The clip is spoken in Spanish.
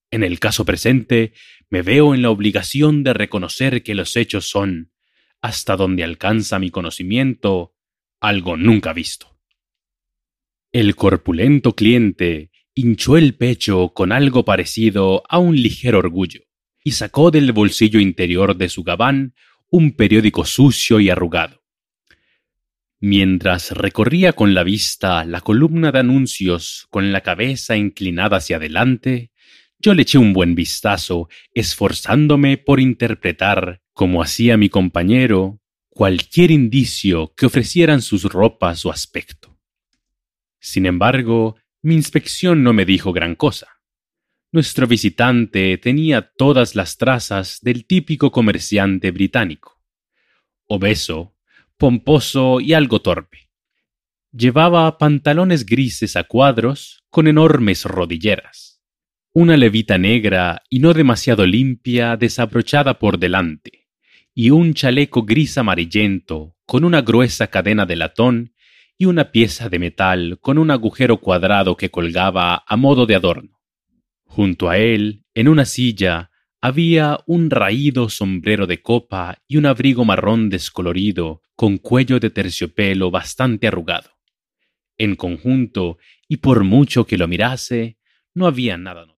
En el caso presente, me veo en la obligación de reconocer que los hechos son, hasta donde alcanza mi conocimiento, algo nunca visto. El corpulento cliente hinchó el pecho con algo parecido a un ligero orgullo y sacó del bolsillo interior de su gabán un periódico sucio y arrugado. Mientras recorría con la vista la columna de anuncios con la cabeza inclinada hacia adelante, yo le eché un buen vistazo, esforzándome por interpretar, como hacía mi compañero, cualquier indicio que ofrecieran sus ropas o aspecto. Sin embargo, mi inspección no me dijo gran cosa. Nuestro visitante tenía todas las trazas del típico comerciante británico. Obeso, pomposo y algo torpe. Llevaba pantalones grises a cuadros con enormes rodilleras, una levita negra y no demasiado limpia desabrochada por delante, y un chaleco gris amarillento con una gruesa cadena de latón y una pieza de metal con un agujero cuadrado que colgaba a modo de adorno. Junto a él, en una silla, había un raído sombrero de copa y un abrigo marrón descolorido con cuello de terciopelo bastante arrugado. En conjunto, y por mucho que lo mirase, no había nada.